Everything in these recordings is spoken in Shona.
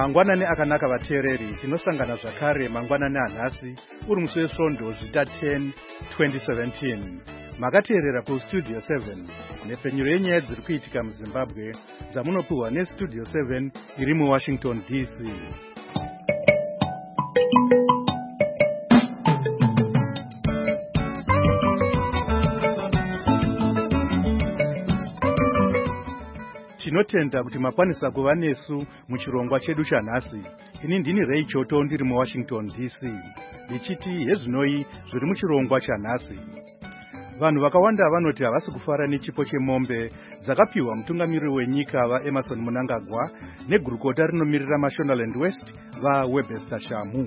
Mangwanani akanaka vateereri, tinosangana zvakare mangwanani anhasi uri musi wesvondo zvita 10 2017. Makateerera kustudio 7 nepfenyuro yenyaya dziri kuitika muZimbabwe dzamunopiwa nestudio 7 iri muWashington DC. Tinotenda kuti makwanisa kuva nesu muchirongwa chedu chanhasi. Ini ndini Ray Choto ndiri muWashington DC. Ndichiti hezvinoi zviri muchirongwa chanhasi. Vanhu vakawanda vanoti havasi kufara nechipo chemombe dzakapiwa mutungamiriri wenyika vaEmmerson Mnangagwa negurukota rinomirira Mashonaland West vaWebster Shamu.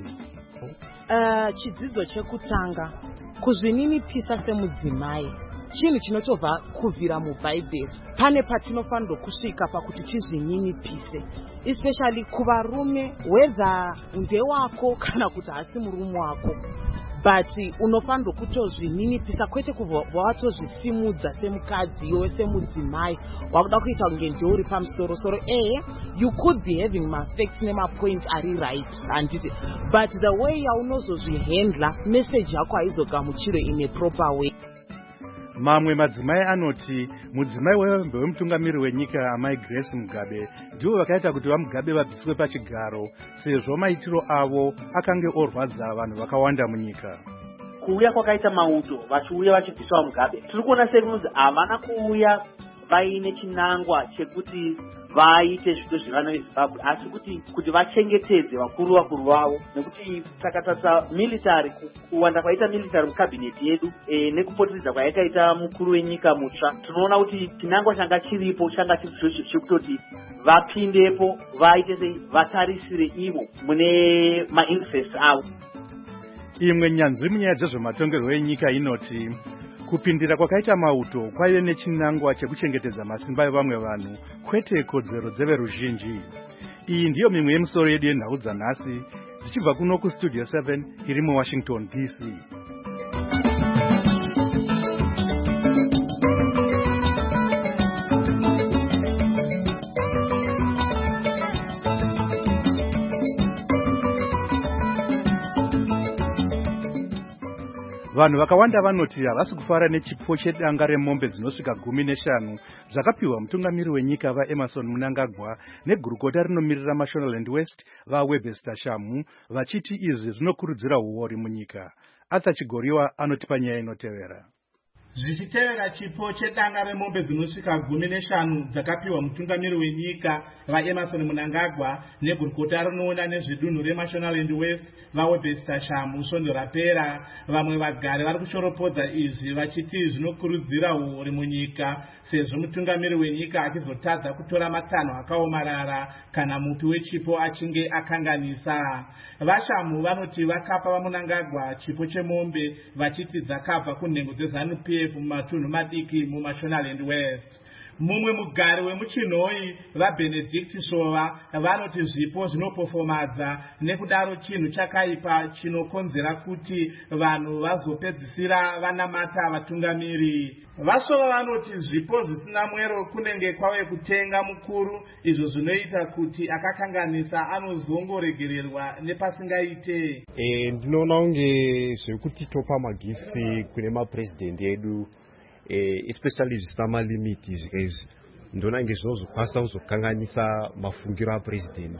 Chidzidzo chekutanga kuzvininipisa semudzimai chinhu chinotobva kubvira mubhaibheri. Pane patinofanirwa kusvika pakuti tizvininipise, especially kuvarume, whether ndewako kana kuti hasi murume wako, but unofanirwa kutozvininipisa, kwete kubva watozvisimudza semukadzi iwe semudzimai wakuda kuita kunge ndeuri pamusoro-soro. You could be having mafacts nemapoints ari right, handiti, but the way yaunozozvihandla message yako haizogamuchirwe in a proper way. Mamwe madzimai anoti mudzimai wemutungamiriri wenyika Amai Grace Mugabe ndivo vakaita kuti vaMugabe vabviswe pachigaro sezvo maitiro avo akange orwadza vanhu vakawanda munyika. Kuuya kwakaita mauto vachiuya vachibviswa Mugabe, tiri kuona sekunzi havana kuuya vaine chinangwa chekuti vaite zviito zvevana veZimbabwe, asi kuti vachengetedze vakuru vavo. Nekuti takatarisa military, kuwanda kwaita military mukabineti yedu nekupoteredza kwayakaita mukuru wenyika mutsva, tinoona kuti chinangwa changa chiripo changa chiri chekutoti vapindepo vaite sei, vatarisire ivo mune mainterest avo. Imwe nyanzvi munyaya dzezvematongerwo enyika inoti kupindira kwakaita mauto kwaive nechinangwa chekuchengetedza masimba evamwe vanhu, kwete kodzero dzeveruzhinji. Iyi ndiyo mimwe yemisoro yedu yenhau dzanhasi dzichibva kuno kustudio 7 iri muWashington DC. Vanhu vakawanda vanoti havasi kufara nechipo chedanga remombe dzinosvika 15 zvakapiwa mutungamiriri wenyika vaEmmerson Mnangagwa negurukota rinomirira Mashonaland West vaWebster Shamu, vachiti izvi zvinokurudzira huori munyika. Arthur Chigoriwa anotipa nyaya inotevera. Zvichitevera chipo chedanga remombe dzinosvika 15 dzakapiwa mutungamiriri wenyika vaEmmerson Mnangagwa negurukota rinoona nezvedunhu reMashonaland West vaWebster Shamu svondo rapera, vamwe vagari vari kushoropodza izvi vachiti zvinokurudzira huori munyika sezvo mutungamiriri wenyika achizotadza kutora matanho akaomarara kana mupi wechipo achinge akanganisa. VaShamu vanoti vakapa vaMnangagwa chipo chemombe vachiti dzakabva kunhengo dzeZANU-PF mumatunhu madiki muMashonaland West. Mumwe mugari wemuchinhoi vaBenedict Shova vanoti zvipo zvinopofomadza, nekudaro chinhu chakaipa chinokonzera kuti vanhu vazopedzisira vanamata vatungamiri. VaShova vanoti zvipo zvisina mwero kunenge kwave kutenga mukuru, izvo zvinoita kuti akakanganisa anozongoregererwa nepasingaite. Ndinoona unge zvekuti topa magifti kune mapresident edu, especially zvisina malimiti zvikaizvi, ndona nge zvinozokwanisa kuzokanganisa mafungiro apresident,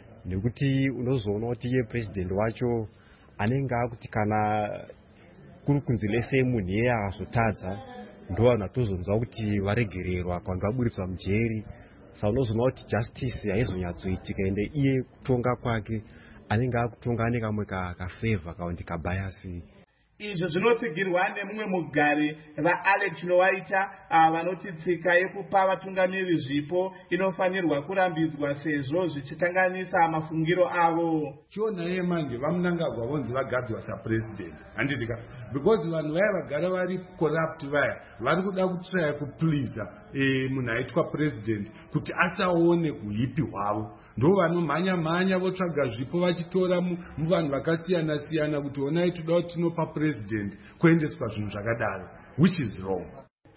nekuti unozoona kuti iye president wacho anenge akuti kana kuri kunzi lese munhu iye akazotadza ndo vanhu atozonzwa kuti varegererwa kana vaburitswa mujeri. Saka unozoona kuti justice haizonyatsoitika, ende iye kutonga kwake anenge akutonga ane kamwe kafavor kaundi kabayasi. Izvo zvinotsigirwa nemumwe mugari vaAlex Nowaita vanoti tsika yekupa vatungamiriri zvipo inofanirwa kurambidzwa sezvo zvichikanganisa mafungiro avo. Chiona manje vaMnangagwa vonzi vagadzwa sapresident, handitika, because vanhu vaya vagara vari corrupt vaya vari kuda kutraya kupleasa munhu aitwa president kuti asaone kuhipi hwavo, ndo vanomhanya votsvaga zvipo vachitora muvanhu vakasiyana-siyana kuti onai toda kuti tinopa president kuendeswa zvinhu zvakadaro, which is wrong.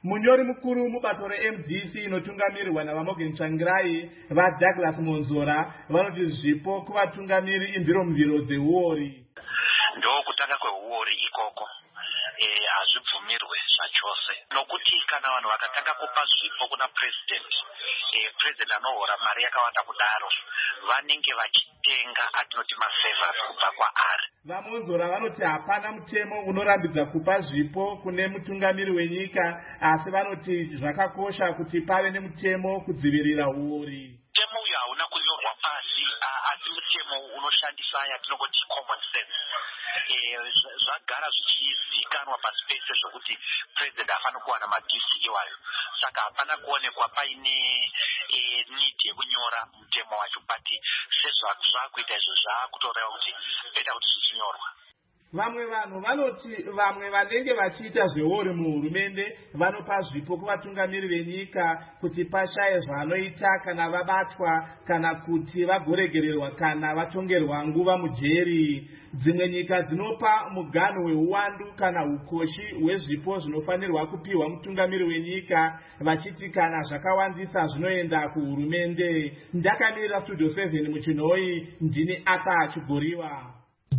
munyori mukuru mubato reMDC inotungamirirwa naVamorgan Tsvangirai vaDouglas Monzora vanoti zvipo kuvatungamiri imviro mviro dzeuori. Ndokutanga kweuori ikoko hazvibvumirwe zvachose, nokuti kana vanhu vakatanga kupa zvipo kuna president anohora mari yakawanda kudaro vanenge vachitenga atinoti mafavors kubva kwaari. VaMonzora vanoti hapana mutemo unorambidza kupa zvipo kune mutungamiri wenyika, asi vanoti zvakakosha kuti pave nemutemo kudzivirira uori. Mutemo uyu hauna kunyorwa pasi, asi mutemo unoshandisa yatinongoti common sense. Zvagara zvichizikanwa pasi pese zvokuti president hafana kuwana magifts iwayo, saka hapana kuonekwa paine need yekunyora mutemo wacho, but sezvakuita izvo zvaakutoreva kuti peda kuti zvichinyorwa. Vamwe vanhu vanoti vamwe vanenge vachiita zveuori muhurumende vanopa zvipo kuvatungamiri venyika kuti pashaye zvanoita kana vabatwa kana kuti vagoregererwa kana vatongerwa nguva mujeri. Dzimwe nyika dzinopa muganho weuwandu kana ukoshi hwezvipo zvinofanirwa kupiwa mutungamiri wenyika vachiti kana zvakawandisa zvinoenda kuhurumende. Ndakamirira Studio 7 muchinhoi, ndini Aka Chigoriwa.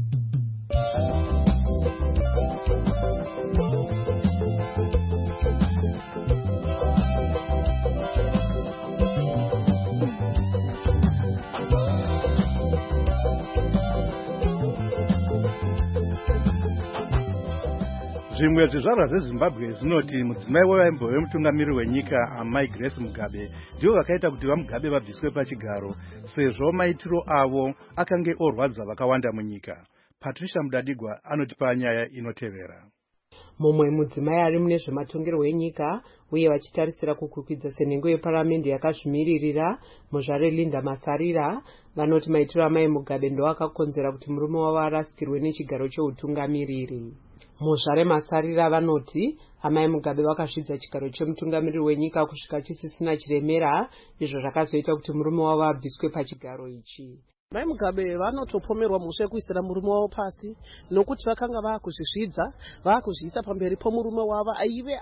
Zvimwe zvizvarwa zveZimbabwe zvinoti mudzimai wevambo wemutungamiri wenyika Amai Grace Mugabe ndivo vakaita kuti vaMugabe vabviswe pachigaro sezvo maitiro avo akange orwadza vakawanda munyika. Patricia Mudadigwa anotipa nyaya inotevera. Mumwe mudzimai ari mune zvematongerwo enyika uye vachitarisira kukwikwidzwa senhengo yeparamende yakazvimiririra muzvare Linda Masarira vanoti maitiro amai Mugabe ndo akakonzera kuti murume wavo arasikirwe nechigaro cheutungamiriri. Muzvare Masarira vanoti amai Mugabe vakasvidza chigaro chemutungamiriri wenyika kusvika chisisina chiremera, izvo zvakazoita kuti murume wavo abviswe pachigaro ichi. Mai Mugabe vanotopomerwa mushe kuisira murume wavo pasi nokuti vakanga vakuzvisvidza vakuzviisa pamberi pomurume wavo aive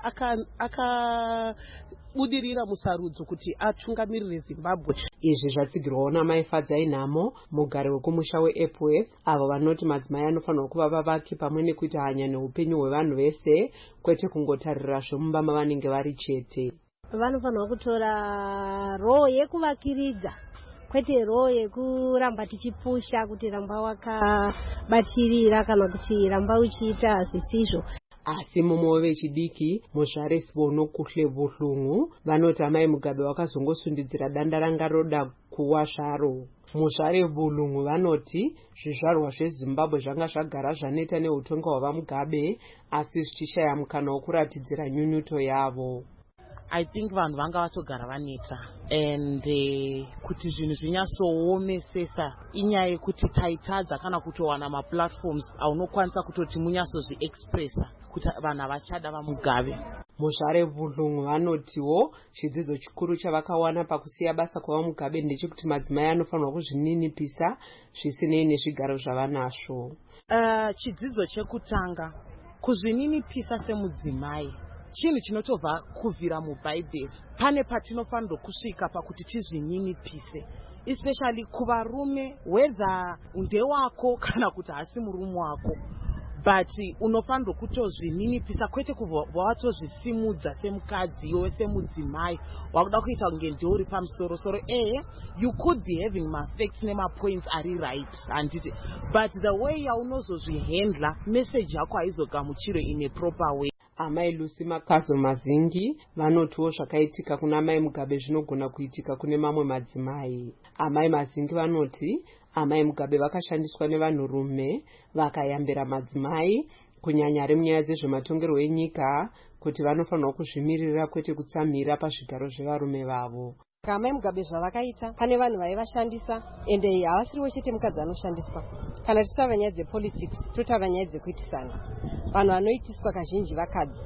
akabudirira musarudzo kuti atungamirire Zimbabwe. Izvi zvatsigirwawo namai Fadzai Nhamo, mugari wekumusha weEpworth, avo vanoti madzimai anofanirwa kuva vavaki pamwe nekuita hanya neupenyu hwevanhu vese, kwete kungotarira zvemumba mavanenge vari chete. Vanofanirwa kutora roho yekuvakiridza, kwete roho yekuramba tichipusha kuti ramba wakabatirira kana kuti ramba uchiita zvisizvo. Asi mumwe vechidiki muzvare Sibono Kuhle Buhlungu vanoti amai Mugabe wakazongosundidzira danda ranga roda kuwa zvaro. Muzvare Buhlungu vanoti zvizvarwa zveZimbabwe zvanga zvagara zvaneta neutonga hwavaMugabe asi zvichishaya mukana wokuratidzira nyunyuto yavo. I think vanhu vanga vatogara vaneta and kuti zvinhu zvinyatsoomesesa inyaya yekuti taitadza kana kutowana maplatforms aunokwanisa kutoti munyatsozviexpressa kuti vanhu havachada vaMugabe. Muzvare Buhlungu vanotiwo chidzidzo chikuru chavakawana pakusiya basa kwavaMugabe ndechekuti madzimai anofanirwa kuzvininipisa zvisinei nezvigaro zvavanazvo. Chidzidzo chekutanga, kuzvininipisa semudzimai chinhu chinotobva kubvira mubhaibheri. Pane patinofanirwa kusvika pakuti tizvininipise, especially kuvarume, whether ndewako kana kuti hasi murume wako, but unofanirwa kutozvininipisa kwete kubva watozvisimudza semukadzi iwe semudzimai wakuda kuita kunge ndeuri pamusoro-soro. You could be having ma-facts nema-points ari right, handiti, but the way yaunozozvihandla message yako haizogamuchirwe in a proper way. Amai Lucy Makazo Mazingi vanotiwo zvakaitika kuna amai Mugabe zvinogona kuitika kune mamwe madzimai. Amai Mazingi vanoti amai Mugabe vakashandiswa nevanhurume vakayambira madzimai kunyanya ari munyaya dzezvematongerwo enyika kuti vanofanirwa kuzvimirira kwete kutsamhira pazvigaro zvevarume vavo. Amai Mugabe zvavakaita pane vanhu vaivashandisa ende havasiriwo chete mukadzi anoshandiswa. Kana tisava nyaya dzepolitics totava nyaya dzekuitisana, vanhu vanoitiswa kazhinji vakadzi.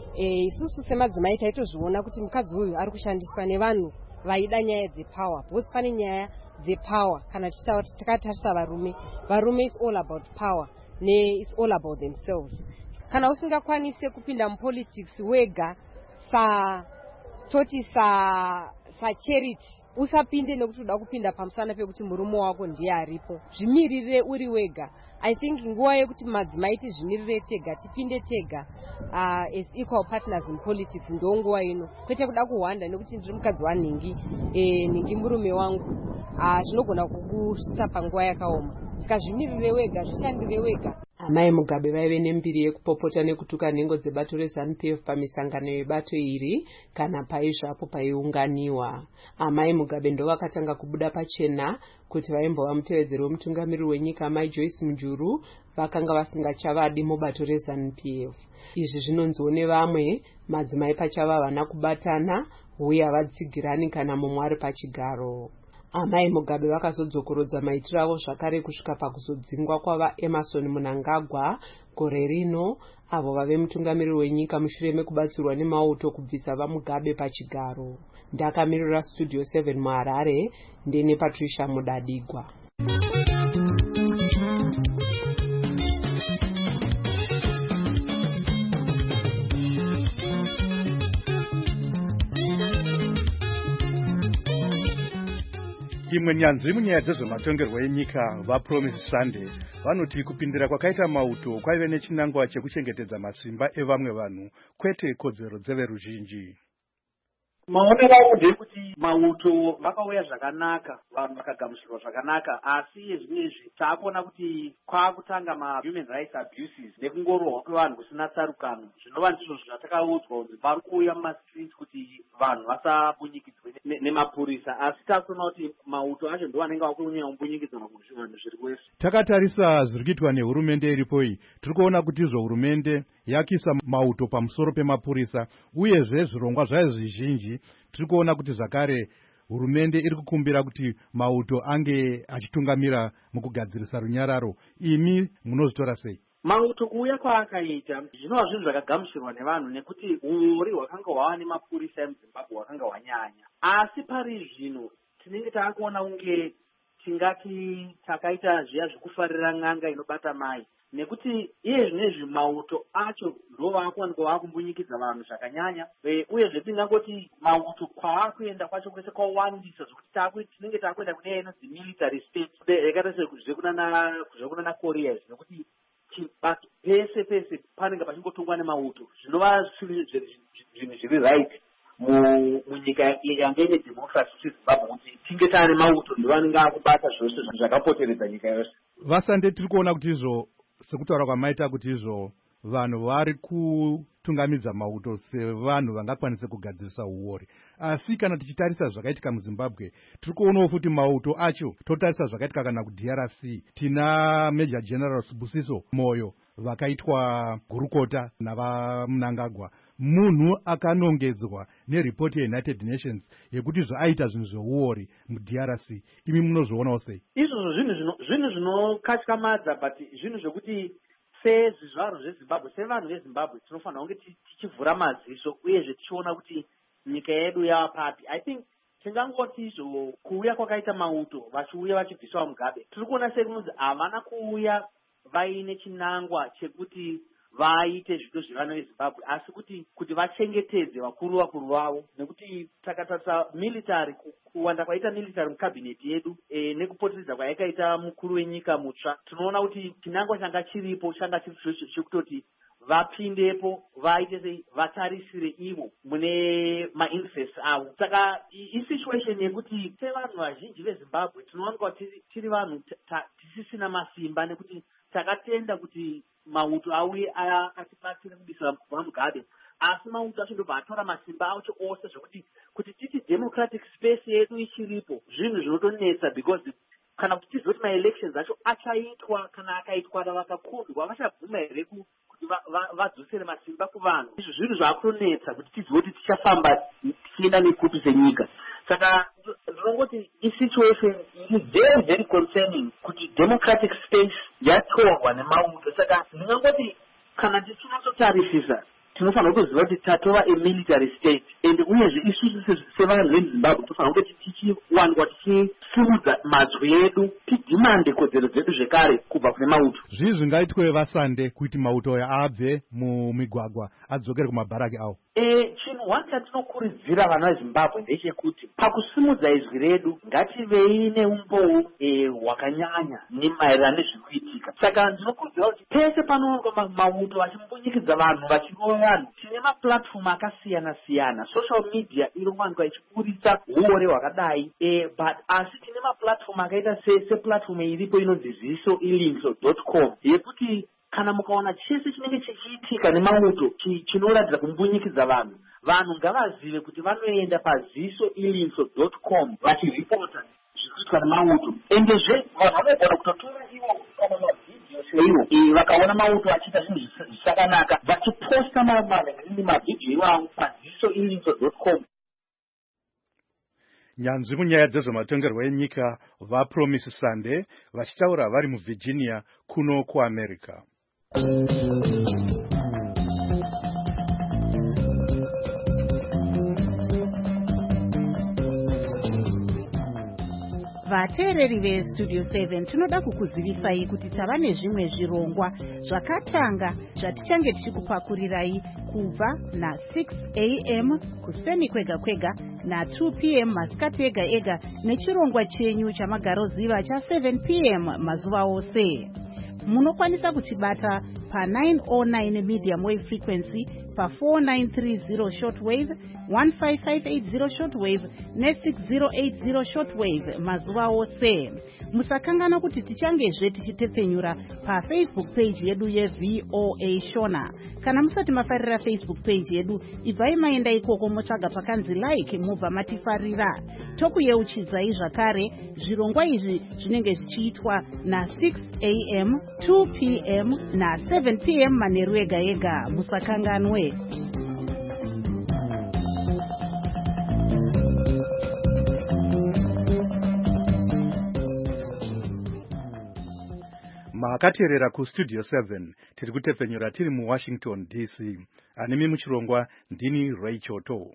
Isusu semadzimai taitozviona kuti mukadzi uyu ari kushandiswa nevanhu vaida nyaya dzepower, because pane nyaya dzepower kana takatarisa varume is all about power it's all about themselves. Kana usingakwanise kupinda mupolitics wega toti charity usapinde nekuti uda kupinda pamusana pekuti murume wako ndiye aripo. Zvimirire uri wega. I think nguva yekuti madzimai tizvimirire tega, tipinde tega as equal partners in politics ndo nguva ino, kwete kuda kuhwanda nekuti ndiri mukadzi wanhingi, nhingi murume wangu, zvinogona kukusvitsa panguva yakaoma. Saka zvimirire wega, zvishandire wega. Amai Mugabe vaive nembiri yekupopota nekutuka nhengo dzebato reZANU-PF pamisangano yebato iri kana paizvapo paiunganiwa. Amai Mugabe ndo vakatanga kubuda pachena kuti vaimbova mutevedzeri wemutungamiriri wenyika Mai Joyce Mujuru vakanga vasingachavadi mubato reZANU-PF. Izvi zvinonziwo nevamwe madzimai pachava havana kubatana uye havatsigirani kana mumwe ari pachigaro. Amai Mugabe vakazodzokorodza maitiro avo zvakare kusvika pakuzodzingwa kwava Emerson Mnangagwa gore rino, avo vave mutungamiriri wenyika mushure mekubatsirwa nemauto kubvisa vaMugabe pachigaro. Ndakamirira Studio 7 muHarare, ndine Patricia Mudadigwa. Imwe nyanzvi munyaya dzezvematongerwo enyika vaPromise Sunday vanoti kupindira kwakaita mauto kwaive nechinangwa chekuchengetedza masimba evamwe vanhu kwete kodzero dzeveruzhinji. Maonero angu ndekuti mauto vakauya zvakanaka, vanhu vakagamuchirwa zvakanaka, asi yezvinezvi taakuona kuti kwakutanga ma-human rights abuses nekungorohwa kwevanhu kusina tsarukano. Zvinova ndizvo zvatakaudzwa kuti vari kuuya mumastreet kuti vanhu vasabunyikidzwe nemapurisa, asi takuona kuti mauto acho ndo anenge akunyanya kumbunyikidzwa vanhu zviri kwese. Takatarisa zviri kuitwa nehurumende iripo iyi, tiri kuona kuti izvo hurumende yakisa mauto pamusoro pemapurisa, uyezve zvirongwa zvayo zvizhinji tiri kuona kuti zvakare hurumende iri kukumbira kuti mauto ange achitungamira mukugadzirisa runyararo. Imi munozvitora sei? Mauto kuuya kwaakaita zvinova zvinhu zvakagamuchirwa nevanhu nekuti uori hwakanga hwava nemapurisa emuZimbabwe hwakanga hwanyanya, asi pari zvino tinenge taakuona unge tingati takaita zviya zvekufarira n'anga inobata mai, nekuti iye zvinezvi mauto acho ndo vaakuwanikwa vaakumbunyikidza vanhu zvakanyanya, uyezve tingangoti mauto kwaakuenda kwacho kwese kwawandisa zvokuti tinenge taakuenda kune inonzi military state yakaita sezvekunana Korea, nekuti pese pese panenge pachingotongwa nemauto, zvinova zvinhu zviri right munyika yange ine democracy seZimbabwe kuti tinge taane mauto ndo vanenge akubata zvose zvakapoteredza nyika yose. Vasande tiri kuona kuti izvo sekutaura kwamaita kuti izvo vanhu vari kutungamidza mauto sevanhu vangakwanisa kugadzirisa uori, asi kana tichitarisa zvakaitika muZimbabwe tiri kuonawo futi mauto acho. Totarisa zvakaitika kana kuDRC, tina Major General Sibusiso Moyo vakaitwa gurukota navaMnangagwa. Munhu akanongedzwa neripoti yeUnited Nations yekuti zvaita zvinhu zveuori muDRC. Imi munozvionawo sei? Izvozvo zvinhu zvinokatyamadza, but zvinhu zvokuti sezvizvarwa zveZimbabwe, sevanhu veZimbabwe tinofanira kunge tichivhura maziso uyezve tichiona kuti nyika yedu yava papi. I think tingangoti izvo kuuya kwakaita mauto vachiuya vachibviswa Mugabe, tiri kuona sekunzi havana kuuya vaine chinangwa chekuti vaite zvido zvevana veZimbabwe, asi kuti vachengetedze vakuru vavo, nekuti takatarisa military, kuwanda kwaita military mukabineti yedu nekupoteredza kwayakaita mukuru wenyika mutsva, tinoona kuti chinangwa changa chiripo changa chiri chekutoti vapindepo vaite sei, vatarisire ivo mune mainterest avo. Saka isituation yekuti sevanhu vazhinji veZimbabwe tinowanikwa tiri vanhu tisisina masimba, nekuti takatenda kuti mauto auye atibatsire kubisa vaMugabe, asi mauto acho ndobva atora masimba acho ose zvokuti titi democratic space yedu ichiripo zvinhu zvinotonetsa, because kana kuti tizoti maelections acho achaitwa kana akaitwa navakakundwa vachabvuma here kuti vadzosere masimba kuvanhu. Izvo zvinhu zvaakutonetsa kuti tizive kuti tichafamba tichienda nekupi senyika. Saka ndinongoti isituation iri very very concerning kuti democratic space yatorwa nemauto. Saka ndingangoti kana tichinatsotarisisa tinofanira kuziva kuti tatova emilitary state, and uyezve isusu sevanhu veZimbabwe tofanira kuti tichiwanikwa tichisimudza mazwi edu, tidhimande kodzero dzedu zvekare kubva kune mauto. Zvii zvingaitwe Vasande kuti mauto aya abve mumigwagwa adzokere kumabharaki awo? chinhu one chatinokurudzira vana vezimbabwe ndechekuti pakusimudza izwi redu ngativei neumbou hwakanyanya nemaererano nezvikuitika. Saka ndinokurudzira kuti pese panoonekwa mauto achimbundikidza vanhu vachirova vanhu, tine maplatform akasiyana siyana. Social media inowanikwa ichipurisa uore hwakadai, but asi tine maplatform akaita seplatform iripo inonzi zisoilinso.com yekuti kana mukaona chese chinenge chichiitika nemauto chinoratidza kumbunyikidza vanhu ngavazive kuti vanoenda pazisoilinso.com vachiripota zvikuitwa nemauto. Endezve vanhu vanogona kutotora ivo kana mavhidhiyo seivo vakaona mauto achiita zvinhu zvisakanaka vachiposta mavhidhiyo iwavo pazisoilinso.com. Nyanzvi munyaya dzezvematongerwo enyika vaPromise Sunday vachitaura vari muVirginia kuno kuAmerica. Vateereri veStudio 7 tinoda kukuzivisai kuti tava nezvimwe zvirongwa zvakatanga zvatichange tichikupakurirai kubva na6 a.m. kuseni kwega kwega na2 p.m. masikati ega ega nechirongwa chenyu chamagaroziva cha7 p.m. mazuva ose. Munokwanisa kutibata pa909 medium wave frequency, pa4930 shortwave, 15580 shortwave ne6080 shortwave mazuva ose. Musakangana kuti tichangezve tichitepfenyura paFacebook page yedu yeVOA Shona. Kana musati mafarira Facebook page yedu, ibvai maenda ikoko motsvaga pakanzi like mubva matifarira. Tokuyeuchidzai zvakare zvirongwa izvi zvinenge zvichiitwa na6 a.m., 2 p.m. na7 p.m. manheru ega ega. Musakanganwe. Makateerera kuStudio 7 tiri kutepfenyura tiri muWashington DC. Animi muchirongwa ndini Ray Choto.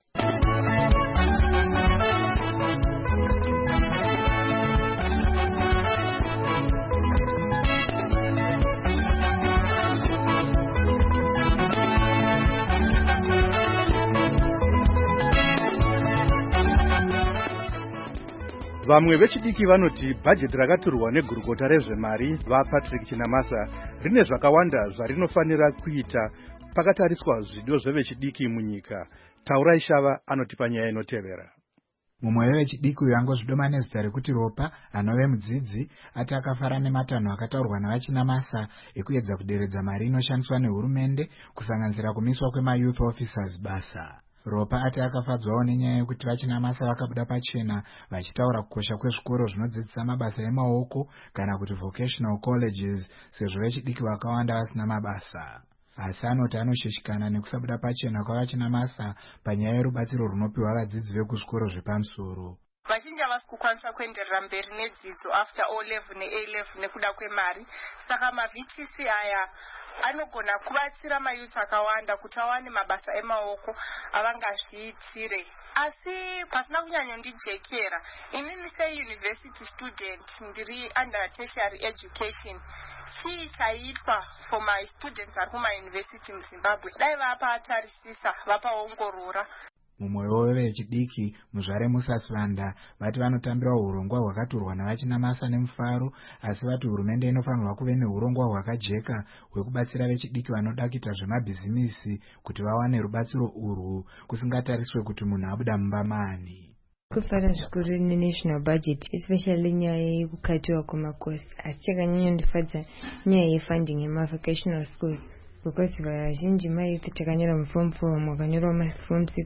Vamwe vechidiki vanoti bhajeti rakaturwa negurukota rezvemari vaPatrick Chinamasa rine zvakawanda zvarinofanira kuita pakatariswa zvido zvevechidiki munyika. Taurai Shava anotipa nyaya inotevera. Mumwe wevechidiki uyu angozvidoma nezita rekuti Ropa, anove mudzidzi, ati akafara nematanho akataurwa navaChinamasa ekuedza kuderedza mari inoshandiswa nehurumende kusanganisira kumiswa kwema-youth officers basa. Ropa ati akafadzwawo nenyaya yekuti vaChinamasa vakabuda pachena vachitaura kukosha kwezvikoro zvinodzidzisa mabasa emaoko kana kuti vocational colleges, sezvo vechidiki vakawanda vasina mabasa. Asi anoti anosheshikana nekusabuda pachena kwavaChinamasa panyaya yerubatsiro runopiwa vadzidzi vekuzvikoro zvepamusoro. Vazhinji havasi kukwanisa kuenderera mberi nedzidzo after O-level ne-A-level nekuda kwemari. Saka ma-VTC aya anogona kubatsira mayouth akawanda kuti awane mabasa emaoko avangazviitire. Asi pasina kunyanyondijekera, inini se-university student ndiri under tertiary education. Chii chaitwa for my students ari kuma-university muZimbabwe? Dai vapatarisisa, vapaongorora. Mumwewo wevechidiki Muzvare Musasvanda vati vanotambira urongwa hwakaturwa navaChinamasa nemufaro, asi vati hurumende inofanirwa kuve neurongwa hwakajeka hwekubatsira vechidiki vanoda kuita zvemabhizimisi kuti vawane rubatsiro urwu kusingatariswe kuti munhu abuda mumba maani. Kufara zvikuru nenational budget, especially nyaya yekukatiwa kwemakosi, asi chakanyanyondifadza nyaya yefunding yemavocational schools. Because vazhinji maiti takanyora muform 4 vamwe vakanyora muform 6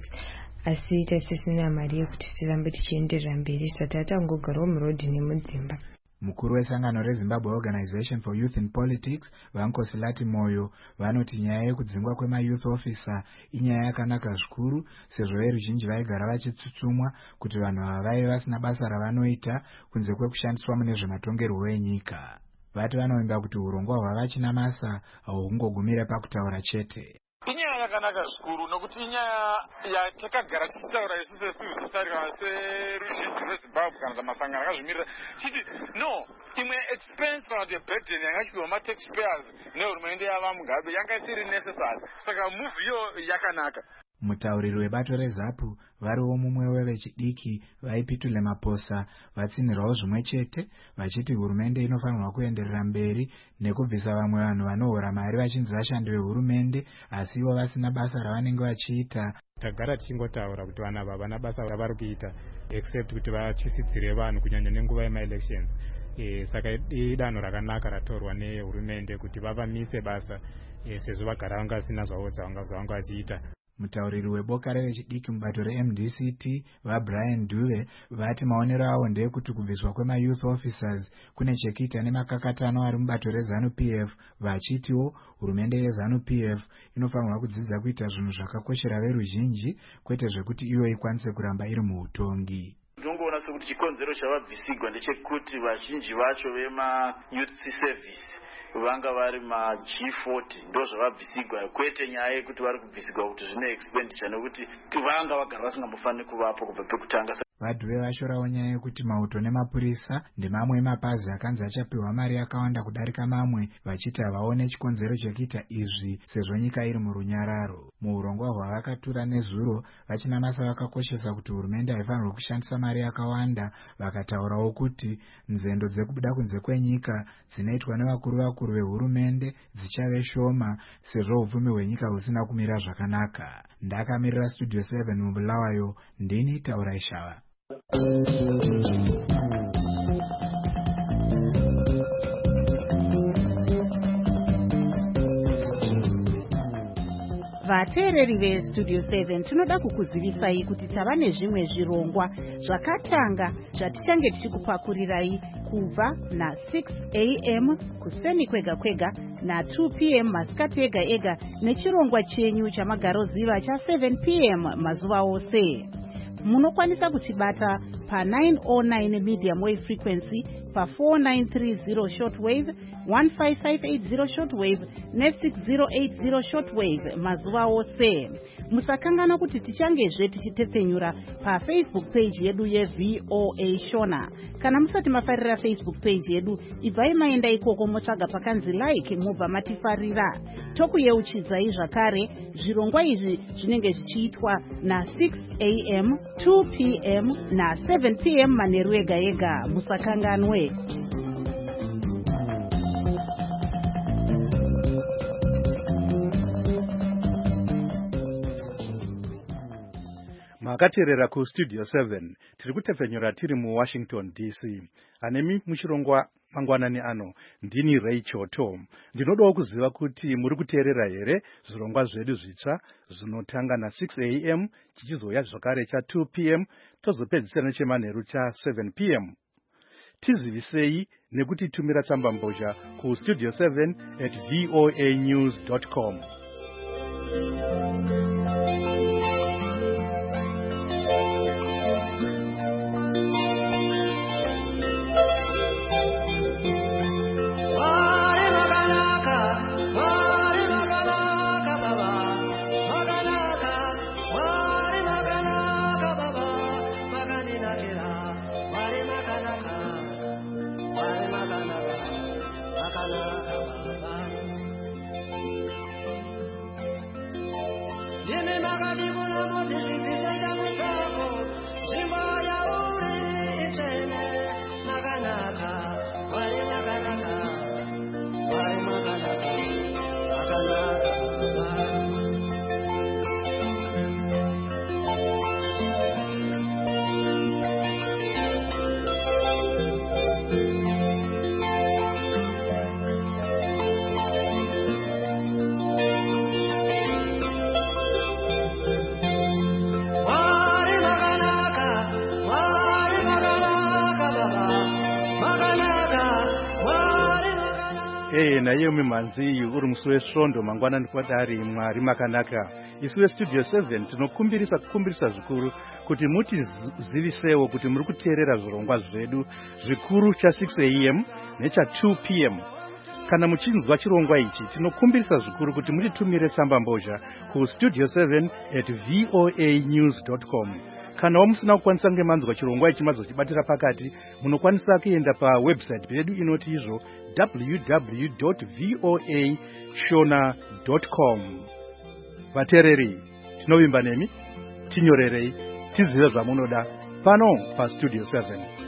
asi tasisina mari yekuti tirambe tichienderera mberi sati atangogarawo murodhi nemudzimba. Mukuru wesangano reZimbabwe Organization for Youth in Politics Vankosilati Moyo vanoti nyaya yekudzingwa kwema-youth officer inyaya yakanaka zvikuru, sezvo veruzhinji vaigara vachitsutsumwa kuti vanhu ava vaive vasina basa ravanoita kunze kwekushandiswa mune zvematongerwo enyika. Vati vanovimba kuti urongwa hwavaChinamasa hahungogumire pakutaura chete. Inyaya yakanaka zvikuru nokuti inyaya yatakagara tichitaura isu seruzhinji rweZimbabwe kana kuti masangano akazvimirira chiti no, imwe expense kana kuti burden yanga ichipiwa ma-taxpayers nehurumende yava Mugabe yanga isiri necessary, saka move iyo yakanaka. Mutauriri webato reZAPU variwo mumwe wevechidiki vaipitule maposa vatsinhirawo zvimwe chete vachiti hurumende inofanirwa kuenderera mberi nekubvisa vamwe vanhu vanohora mari vachinzi vashandi vehurumende asi ivo vasina basa ravanenge vachiita. Tagara tichingotaura kuti vana ava vana basa ravari kuita except kuti vachisidzire vanhu kunyanya nenguva yemaelections. Saka idanho rakanaka ratorwa nehurumende kuti vavamise basa sezvo vagara vangasina zvavo zvavanga vachiita. Mutauriri weboka revechidiki mubato reMDCT vaBrian Duve vati maonero avo ndeyekuti kubviswa kwema-youth officers kune chekuita nemakakatano ari mubato reZANU-PF, vachitiwo hurumende yeZANU-PF inofanirwa kudzidza kuita zvinhu zvakakoshera veruzhinji kwete zvekuti iyo ikwanise kuramba iri muutongi. Tinongoona sekuti chikonzero chavabvisigwa ndechekuti vazhinji vacho vema-youth service vanga vari ma-G40 ndo zvavabvisigwa, kwete nyaya yekuti vari kubvisigwa kuti zvine expenditure nekuti vanga vagara vasingambofaniri kuvapo kubva pekutanga. Vadhuve vashorawo nyaya yekuti mauto nemapurisa ndemamwe emapazi akanzi achapiwa mari yakawanda kudarika mamwe vachiti havaone chikonzero chekuita izvi sezvo nyika iri murunyararo. Muurongwa hwavakatura nezuro vachinamasa vakakoshesa kuti hurumende haifanirwi kushandisa mari yakawanda, vakataurawo kuti nzendo dzekubuda kunze kwenyika dzinoitwa nevakuru vehurumende dzichave shoma sezvo upfumi hwenyika husina kumira zvakanaka. Ndakamirira Studio 7 muBulawayo, ndini Taurai Shava. Vateereri veStudio 7 tinoda kukuzivisai kuti tava nezvimwe zvirongwa zvakatanga zvatichange tichikupakurirai kubva na6 AM kuseni kwega kwega na2 PM masikati ega ega nechirongwa chenyu chamagaroziva cha7 PM mazuva ose. Munokwanisa kutibata pa909 medium wave frequency, pa4930 shortwave, 15580 shortwave ne6080 shortwave mazuva ose. Musakangana kuti tichangezve tichitepfenyura paFacebook page yedu yeVOA Shona. Kana musati mafarira Facebook page yedu, ibvai maenda ikoko motsvaga pakanzi like mubva matifarira. Tokuyeuchidzai zvakare zvirongwa izvi zvinenge zvichiitwa na6 AM, 2 PM na7 PM manheru ega ega. Musakanganwe. Makateerera kuStudio 7 tiri kutepfenyura tiri muWashington DC. Anemi muchirongwa mangwanani ano ndini Ray Choto. Ndinodawo kuziva kuti muri kuteerera here zvirongwa zvedu zvitsva zvinotanga na6 AM chichizoya zvakare cha2 PM tozopedzisira nechemanheru cha7 PM. Tizivisei nekutitumira tsamba mbozha kustudio7@voanews.com. Naye mimhanzi uri musi wesvondo mangwanani kwadari Mwari makanaka. Isu veStudio 7 tinokumbirisa zvikuru kuti mutizivisewo kuti muri kuteerera zvirongwa zvedu zvikuru cha6 AM necha2 PM. Kana muchinzwa chirongwa ichi tinokumbirisa zvikuru kuti mutitumire tsamba mbozha kustudio7@voanews.com. Kana wamusina kukwanisa kunge manzwa chirongwa ichi mazochibatira pakati, munokwanisa kuenda pawebsite pedu inoti izvo www.voashona.com. Vateereri, Tinovimba nemi, tinyorerei, tizive zvamunoda pano pastudio 7.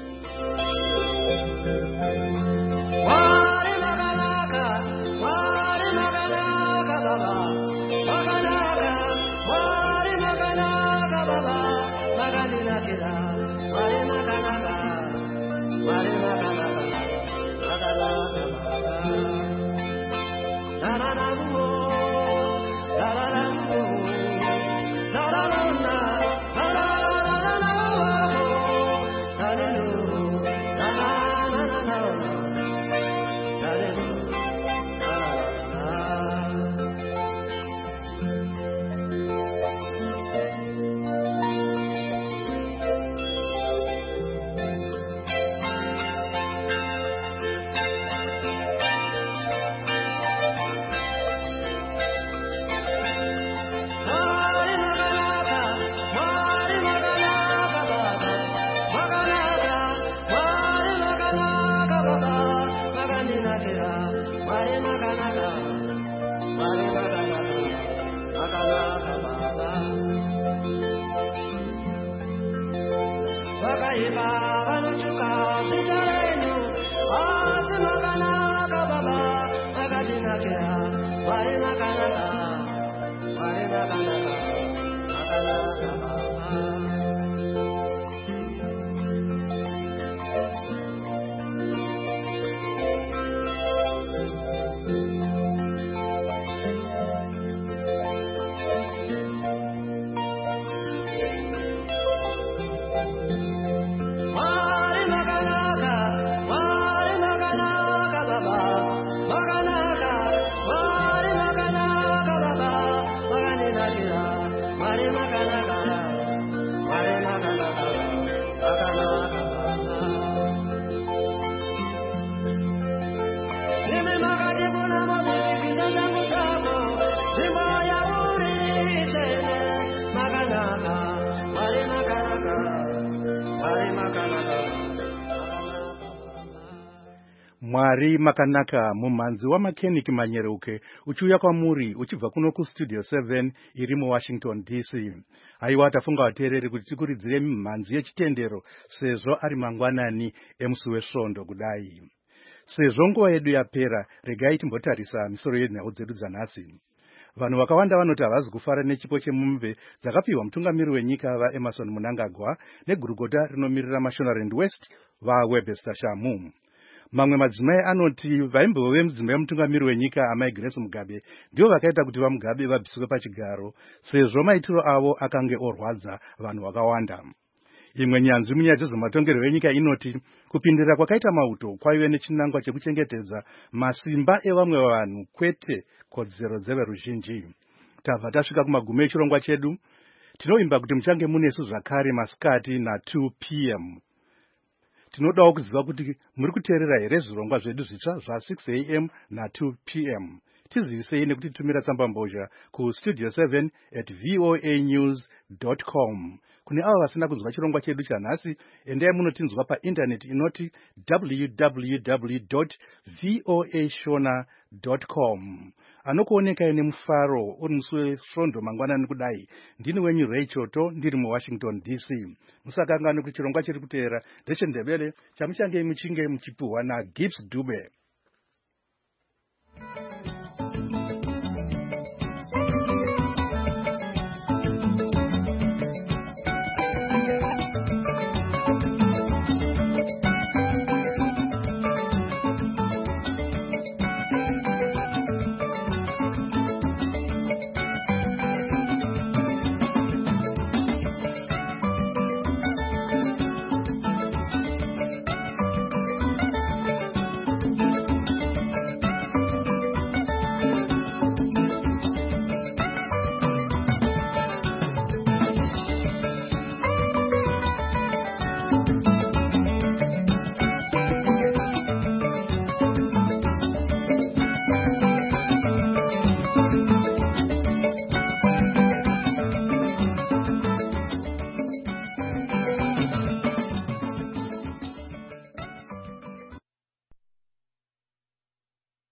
Mwari makanaka mumhanzi wamakeniki manyeruke uchiuya kwamuri uchibva kuno kustudio 7 iri muWashington DC. Haiwa tafunga vateereri kuti tikuridzire mhanzi yechitendero sezvo ari mangwanani emusi wesvondo kudai. Sezvo nguva yedu yapera, regai timbotarisa misoro yenhau dzedu dzanhasi. Vanhu vakawanda vanoti havazi kufara nechipo chemumve dzakapiwa mutungamiri wenyika vaEmmerson Mnangagwa negurukota rinomirira Mashonaland West vaWebster Shamu. Mamwe madzimai anoti vaimbove mudzimai mutungamiri wenyika amai Grace Mugabe ndivo vakaita kuti vaMugabe vabviswe pachigaro sezvo maitiro avo akange orwadza vanhu vakawanda. Imwe nyanzvi munyaya dzezvematongerwo enyika inoti kupindira kwakaita mauto kwaive nechinangwa chekuchengetedza masimba evamwe vanhu kwete kodzero dzeveruzhinji. Tabva tasvika kumagumo echirongwa chedu. Tinovimba kuti muchange munesu zvakare masikati na2 p.m. Tinodawo kuziva kuti muri kuteerera here zvirongwa zvedu zvitsva zva6 a.m. na2 p.m. Tizivisei nekutitumira tsambambozha kustudio 7@voanews.com. Kune avo vasina kunzwa chirongwa chedu chanhasi, endai munotinzwa paindaneti inoti www.voashona.com. Anokuonekai nemufaro uri musi wesvondo mangwanani kudai. Ndini wenyu Ray Choto ndiri muWashington DC. Musakanganwe kuti chirongwa chiri kuteera ndechendebele chamuchange muchinge muchipuhwa naGibbs Dube.